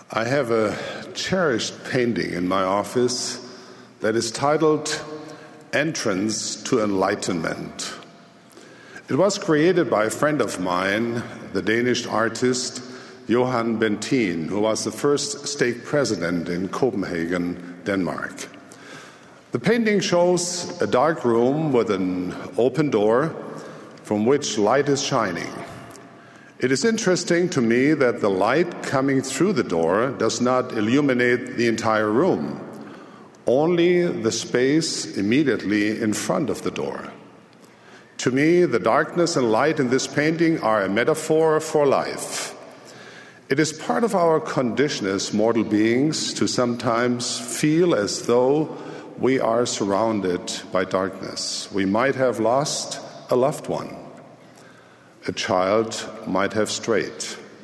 I have a cherished painting in my office that is titled Entrance to Enlightenment. It was created by a friend of mine, the Danish artist Johan Bentin, who was the first stake president in Copenhagen, Denmark. The painting shows a dark room with an open door from which light is shining. It is interesting to me that the light coming through the door does not illuminate the entire room, only the space immediately in front of the door. To me, the darkness and light in this painting are a metaphor for life. It is part of our condition as mortal beings to sometimes feel as though we are surrounded by darkness. We might have lost a loved one. A child might have strayed.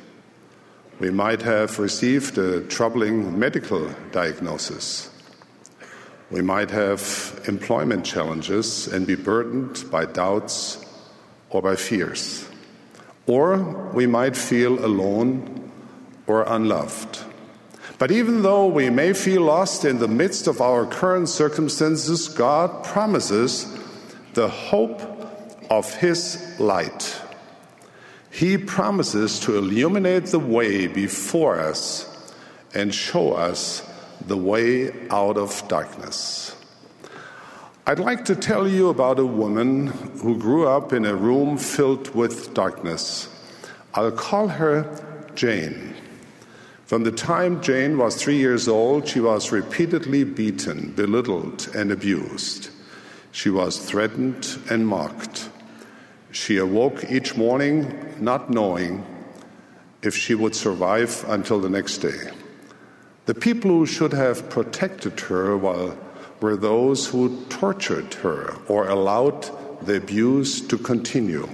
We might have received a troubling medical diagnosis. We might have employment challenges and be burdened by doubts or by fears. Or we might feel alone or unloved. But even though we may feel lost in the midst of our current circumstances, God promises the hope of His light. He promises to illuminate the way before us and show us the way out of darkness. I'd like to tell you about a woman who grew up in a room filled with darkness. I'll call her Jane. From the time Jane was 3 years old, she was repeatedly beaten, belittled, and abused. She was threatened and mocked. She awoke each morning not knowing if she would survive until the next day. The people who should have protected her were those who tortured her or allowed the abuse to continue.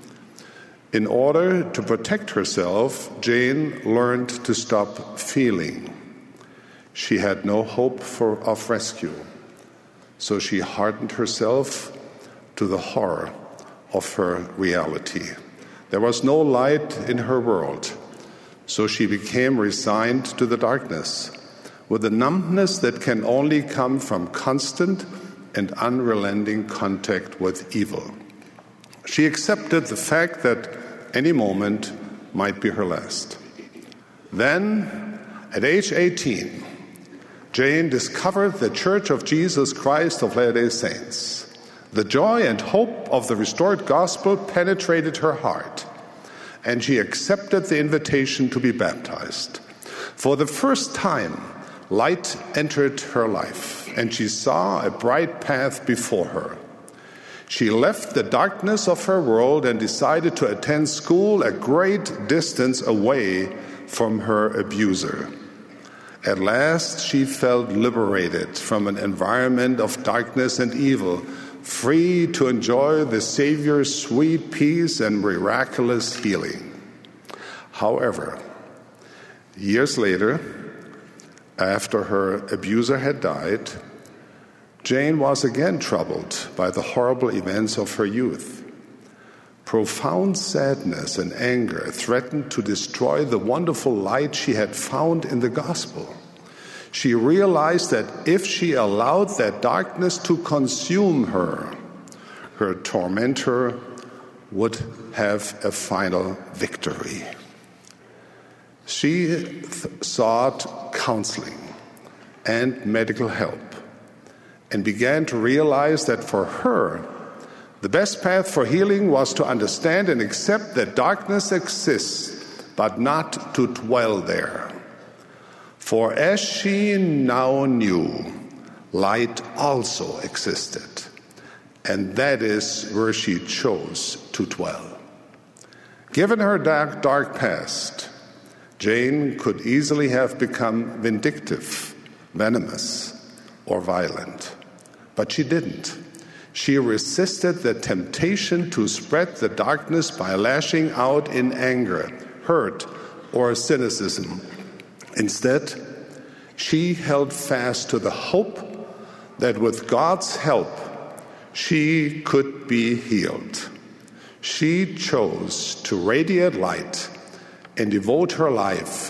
In order to protect herself, Jane learned to stop feeling. She had no hope of rescue, so she hardened herself to the horror of her reality. There was no light in her world, so she became resigned to the darkness, with a numbness that can only come from constant and unrelenting contact with evil. She accepted the fact that any moment might be her last. Then, at age 18, Jane discovered the Church of Jesus Christ of Latter-day Saints. The joy and hope of the restored gospel penetrated her heart, and she accepted the invitation to be baptized. For the first time, light entered her life, and she saw a bright path before her. She left the darkness of her world and decided to attend school a great distance away from her abuser. At last, she felt liberated from an environment of darkness and evil, free to enjoy the Savior's sweet peace and miraculous healing. However, years later, after her abuser had died, Jane was again troubled by the horrible events of her youth. Profound sadness and anger threatened to destroy the wonderful light she had found in the gospel. She realized that if she allowed that darkness to consume her, her tormentor would have a final victory. She sought counseling and medical help and began to realize that for her, the best path for healing was to understand and accept that darkness exists, but not to dwell there. For as she now knew, light also existed, and that is where she chose to dwell. Given her dark past, Jane could easily have become vindictive, venomous, or violent. But she didn't. She resisted the temptation to spread the darkness by lashing out in anger, hurt, or cynicism. Instead, she held fast to the hope that with God's help, she could be healed. She chose to radiate light and devote her life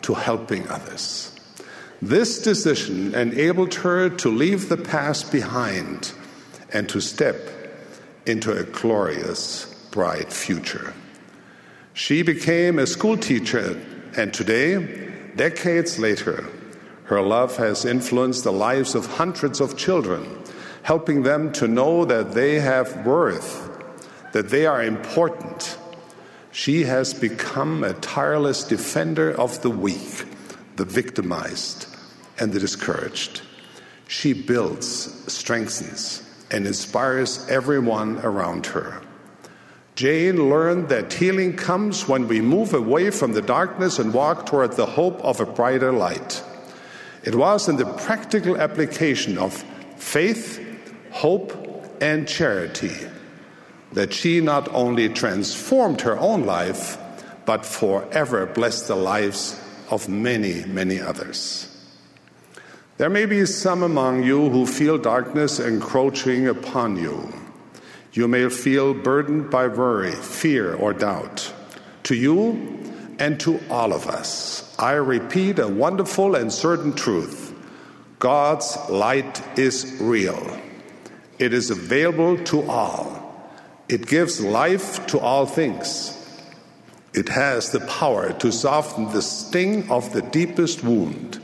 to helping others. This decision enabled her to leave the past behind and to step into a glorious, bright future. She became a school teacher, and today, decades later, her love has influenced the lives of hundreds of children, helping them to know that they have worth, that they are important. She has become a tireless defender of the weak, the victimized, and the discouraged. She builds, strengthens, and inspires everyone around her. Jane learned that healing comes when we move away from the darkness and walk toward the hope of a brighter light. It was in the practical application of faith, hope, and charity that she not only transformed her own life, but forever blessed the lives of many, many others. There may be some among you who feel darkness encroaching upon you. You may feel burdened by worry, fear, or doubt. To you and to all of us, I repeat a wonderful and certain truth. God's light is real. It is available to all. It gives life to all things. It has the power to soften the sting of the deepest wound.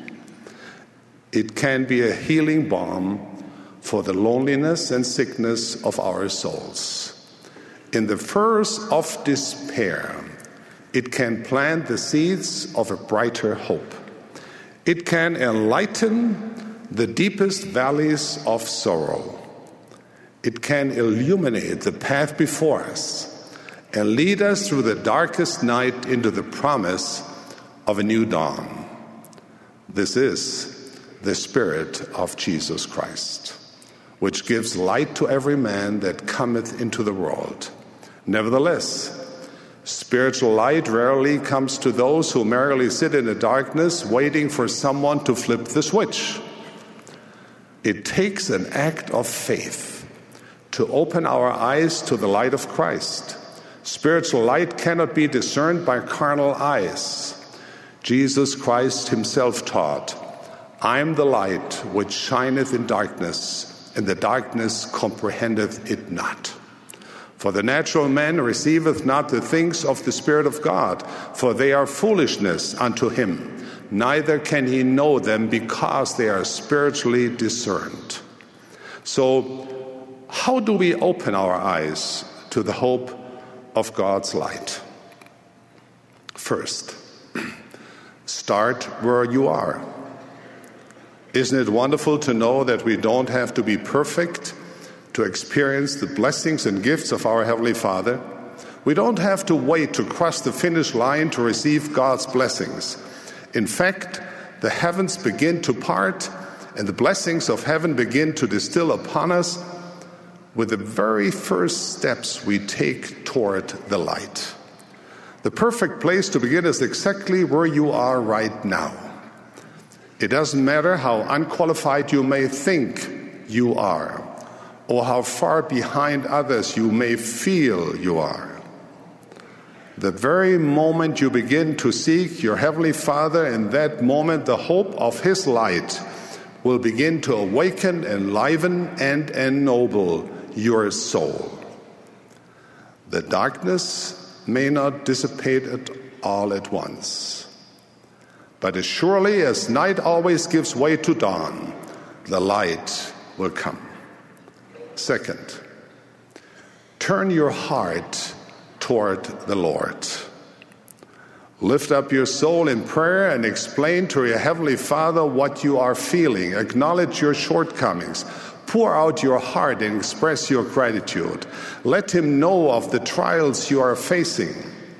It can be a healing balm for the loneliness and sickness of our souls. In the furrows of despair, it can plant the seeds of a brighter hope. It can enlighten the deepest valleys of sorrow. It can illuminate the path before us and lead us through the darkest night into the promise of a new dawn. This is the Spirit of Jesus Christ, which gives light to every man that cometh into the world. Nevertheless, spiritual light rarely comes to those who merely sit in the darkness waiting for someone to flip the switch. It takes an act of faith to open our eyes to the light of Christ. Spiritual light cannot be discerned by carnal eyes. Jesus Christ himself taught, I am the light which shineth in darkness, and the darkness comprehendeth it not. For the natural man receiveth not the things of the Spirit of God, for they are foolishness unto him, neither can he know them because they are spiritually discerned. So, how do we open our eyes to the hope of God's light? First, start where you are. Isn't it wonderful to know that we don't have to be perfect to experience the blessings and gifts of our Heavenly Father? We don't have to wait to cross the finish line to receive God's blessings. In fact, the heavens begin to part and the blessings of heaven begin to distill upon us with the very first steps we take toward the light. The perfect place to begin is exactly where you are right now. It doesn't matter how unqualified you may think you are, or how far behind others you may feel you are. The very moment you begin to seek your Heavenly Father, in that moment the hope of His light will begin to awaken, enliven, and ennoble your soul. The darkness may not dissipate at all at once. But as surely as night always gives way to dawn, the light will come. Second, turn your heart toward the Lord. Lift up your soul in prayer and explain to your Heavenly Father what you are feeling. Acknowledge your shortcomings. Pour out your heart and express your gratitude. Let Him know of the trials you are facing.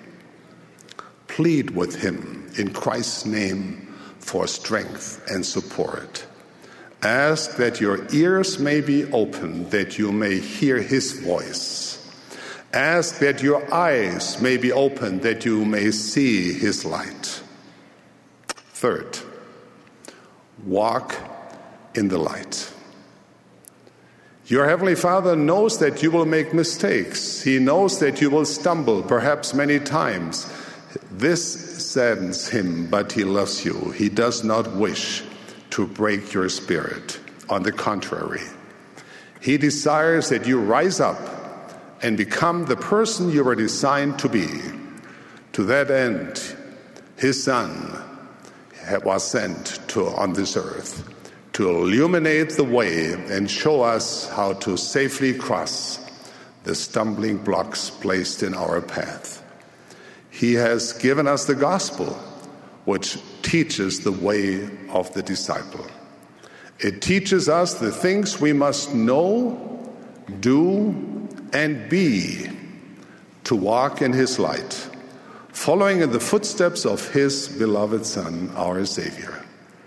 Plead with Him in Christ's name for strength and support. Ask that your ears may be open, that you may hear His voice. Ask that your eyes may be open, that you may see His light. Third, walk in the light. Your Heavenly Father knows that you will make mistakes. He knows that you will stumble, perhaps many times. This saddens him, but he loves you. He does not wish to break your spirit. On the contrary, he desires that you rise up and become the person you were designed to be. To that end, his Son was sent on this earth to illuminate the way and show us how to safely cross the stumbling blocks placed in our path. He has given us the gospel, which teaches the way of the disciple. It teaches us the things we must know, do, and be to walk in his light, following in the footsteps of his beloved Son, our Savior.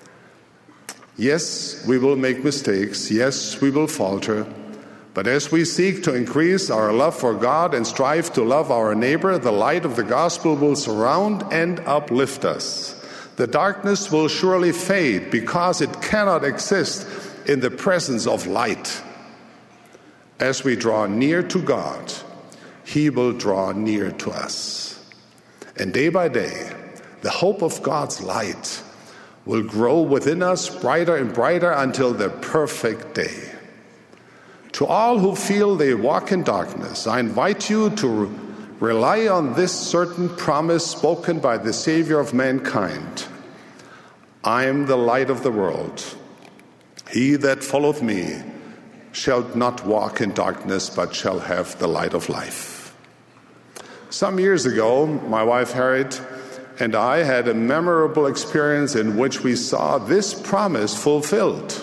Yes, we will make mistakes. Yes, we will falter. But as we seek to increase our love for God and strive to love our neighbor, the light of the gospel will surround and uplift us. The darkness will surely fade because it cannot exist in the presence of light. As we draw near to God, he will draw near to us. And day by day, the hope of God's light will grow within us brighter and brighter until the perfect day. To all who feel they walk in darkness, I invite you to rely on this certain promise spoken by the Savior of mankind. I am the light of the world. He that followeth me shall not walk in darkness, but shall have the light of life. Some years ago, my wife Harriet and I had a memorable experience in which we saw this promise fulfilled.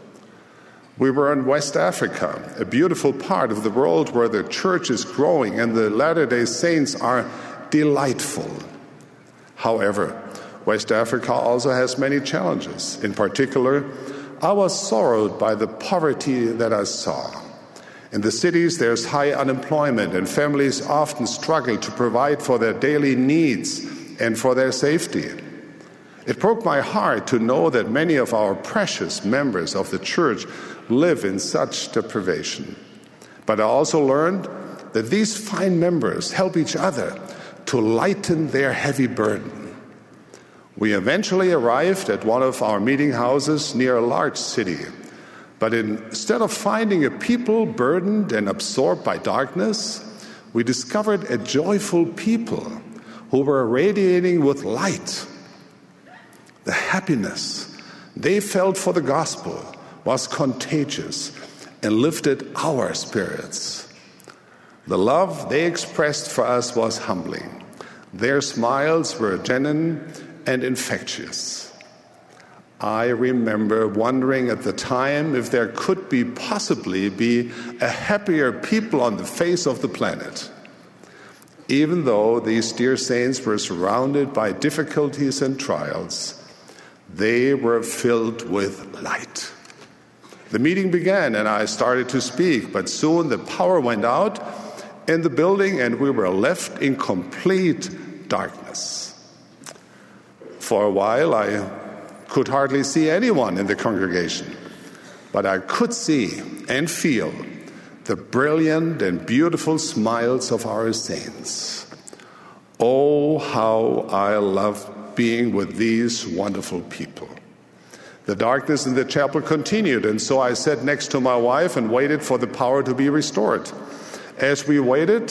We were in West Africa, a beautiful part of the world where the church is growing and the Latter-day Saints are delightful. However, West Africa also has many challenges. In particular, I was sorrowed by the poverty that I saw. In the cities, there's high unemployment, and families often struggle to provide for their daily needs and for their safety. It broke my heart to know that many of our precious members of the church live in such deprivation. But I also learned that these fine members help each other to lighten their heavy burden. We eventually arrived at one of our meeting houses near a large city. But instead of finding a people burdened and absorbed by darkness, we discovered a joyful people who were radiating with light. The happiness they felt for the gospel was contagious and lifted our spirits. The love they expressed for us was humbling. Their smiles were genuine and infectious. I remember wondering at the time if there could possibly be a happier people on the face of the planet. Even though these dear saints were surrounded by difficulties and trials, they were filled with light. The meeting began and I started to speak, but soon the power went out in the building and we were left in complete darkness. For a while, I could hardly see anyone in the congregation, but I could see and feel the brilliant and beautiful smiles of our saints. Oh, how I love being with these wonderful people. The darkness in the chapel continued, and so I sat next to my wife and waited for the power to be restored. As we waited,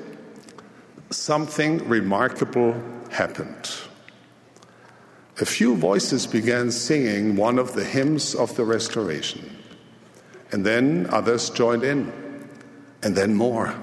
something remarkable happened. A few voices began singing one of the hymns of the Restoration, and then others joined in, and then more.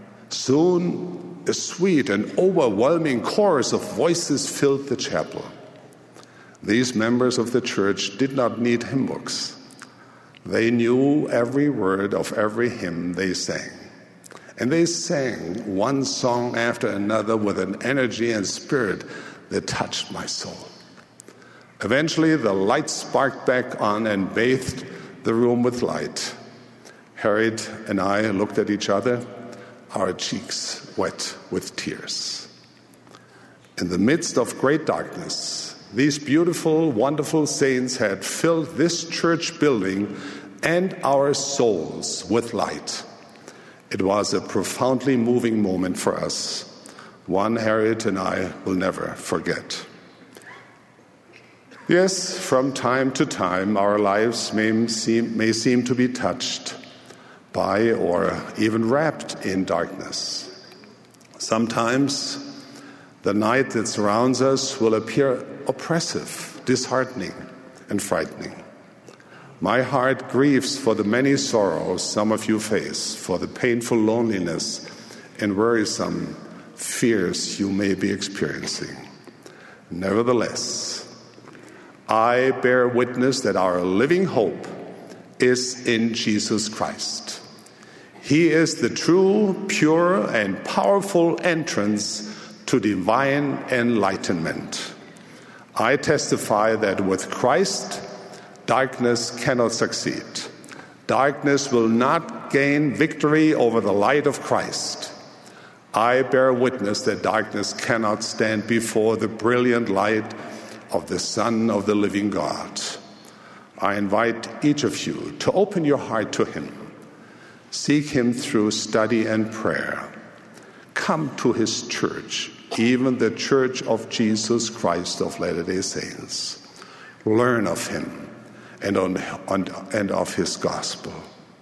Soon, a sweet and overwhelming chorus of voices filled the chapel. These members of the church did not need hymn books. They knew every word of every hymn they sang. And they sang one song after another with an energy and spirit that touched my soul. Eventually, the light sparked back on and bathed the room with light. Harriet and I looked at each other, our cheeks wet with tears. In the midst of great darkness, these beautiful, wonderful saints had filled this church building and our souls with light. It was a profoundly moving moment for us. one Harriet and I will never forget. Yes, from time to time, our lives may seem to be touched by or even wrapped in darkness. Sometimes the night that surrounds us will appear oppressive, disheartening, and frightening. My heart grieves for the many sorrows some of you face, for the painful loneliness and worrisome fears you may be experiencing. Nevertheless, I bear witness that our living hope is in Jesus Christ. He is the true, pure, and powerful entrance to divine enlightenment. I testify that with Christ, darkness cannot succeed. Darkness will not gain victory over the light of Christ. I bear witness that darkness cannot stand before the brilliant light of the Son of the living God. I invite each of you to open your heart to him. Seek him through study and prayer. Come to his church, even the Church of Jesus Christ of Latter-day Saints. Learn of him and of his gospel.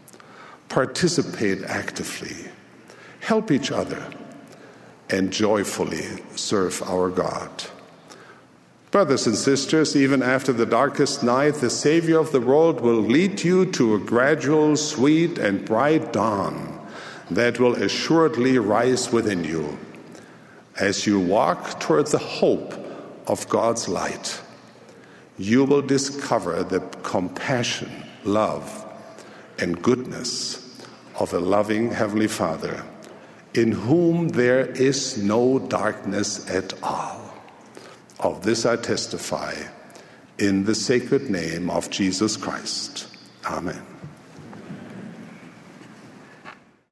Participate actively. Help each other and joyfully serve our God. Brothers and sisters, even after the darkest night, the Savior of the world will lead you to a gradual, sweet, and bright dawn that will assuredly rise within you as you walk toward the hope of God's light. You will discover the compassion, love, and goodness of a loving Heavenly Father, in whom there is no darkness at all. Of this I testify in the sacred name of Jesus Christ. Amen.